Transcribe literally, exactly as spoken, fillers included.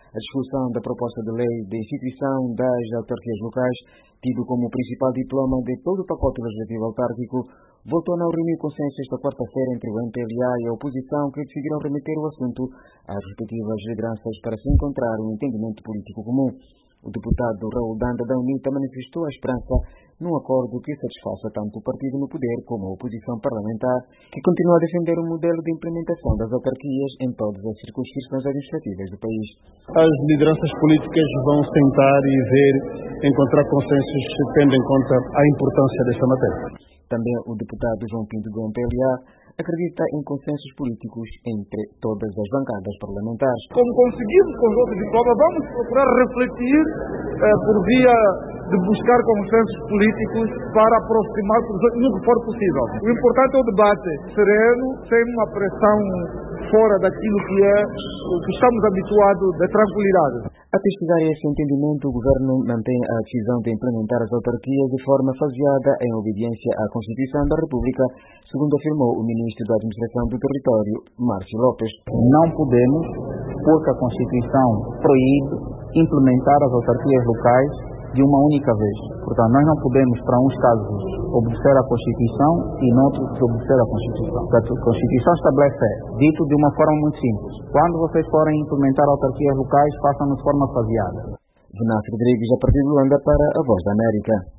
A discussão da proposta de lei de instituição das autarquias locais, tido como principal diploma de todo o pacote legislativo autárquico, voltou a não reunir consenso esta quarta-feira entre o M P L A e a oposição, que decidiram remeter o assunto às respectivas lideranças para se encontrar um entendimento político comum. O deputado Raul Danda da UNITA manifestou a esperança num acordo que satisfaça tanto o partido no poder como a oposição parlamentar, que continua a defender um modelo de implementação das autarquias em todas as circunscrições administrativas do país. As lideranças políticas vão sentar e ver, encontrar consensos tendo em conta a importância desta matéria. Também o deputado João Pinto do M P L A acredita em consensos políticos entre todas as bancadas parlamentares. Como conseguimos com os outros diplomas, vamos procurar refletir eh, por via de buscar consensos políticos para aproximar no que for possível. O importante é o debate sereno, sem uma pressão fora daquilo que é o que estamos habituados de tranquilidade. A pesquisar esse entendimento, o Governo mantém a decisão de implementar as autarquias de forma faseada em obediência à Constituição da República, segundo afirmou o ministro da Administração do Território, Márcio Lopes. Não podemos, porque a Constituição proíbe implementar as autarquias locais de uma única vez. Portanto, nós não podemos, para uns casos, obedecer à Constituição e noutros desobedecer à Constituição. Portanto, a Constituição estabelece, dito de uma forma muito simples, quando vocês forem implementar autarquias locais, façam de forma faseada. Venâncio Rodrigues, a partir de Luanda, para a Voz da América.